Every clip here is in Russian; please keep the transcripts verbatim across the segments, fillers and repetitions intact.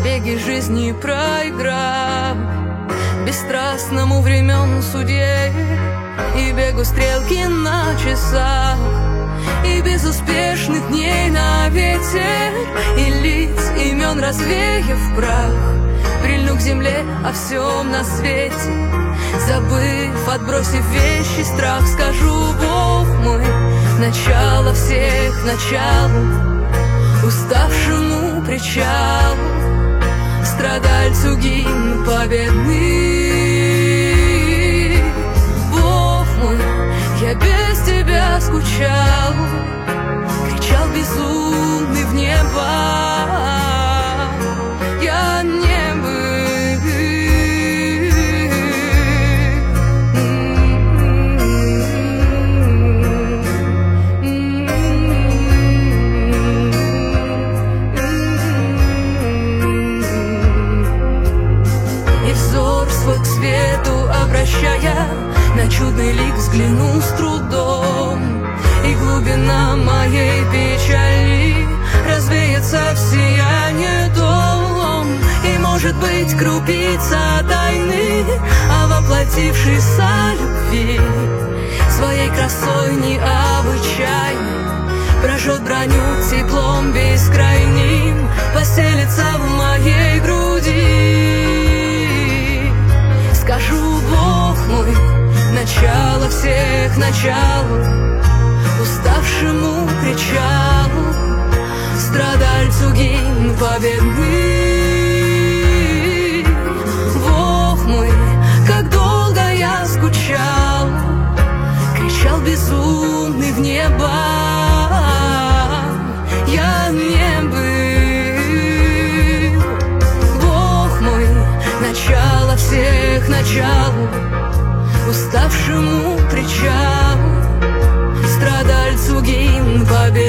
забеги жизни проиграл бесстрастному времен судье и бегу стрелки на часах, и безуспешных дней на ветер, и лиц имен развеяв прах. Прильну к земле о всем на свете, забыв, отбросив вещи, страх, скажу: Бог мой, начало всех начал, уставшему причал, страдальцу гимн победный. Бог мой, я без тебя скучал, кричал безумный в небо. Я не был. И взор свой к свету обращая, на чудный лик взглянул с трудом, и глубина моей печали развеется в сияние дом. И, может быть, крупица тайны, а воплотившейся любви, своей красой необычайной прожжет броню теплом бескрайним, поселится в моей груди. Скажу: Бог мой, начало всех начал, уставшему причалу, страдальцу гимн победный. Бог мой, как долго я скучал, кричал безумный в небо. Я не был. Бог мой, начало всех начал, уставшему причалу, страдальцу гимн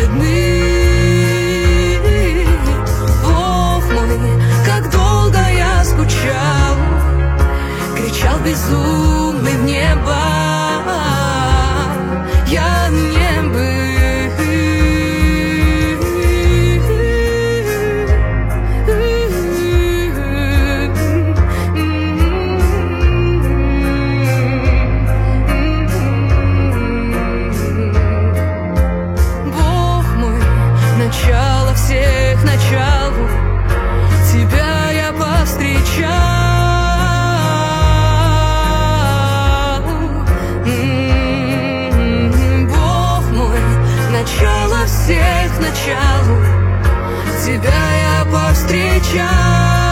победный. Бог мой, как долго я скучал, кричал безумный в небо. Я не был. Начало всех началу, тебя я повстречал. М-м-м, Бог мой, начало всех началу, тебя я повстречал.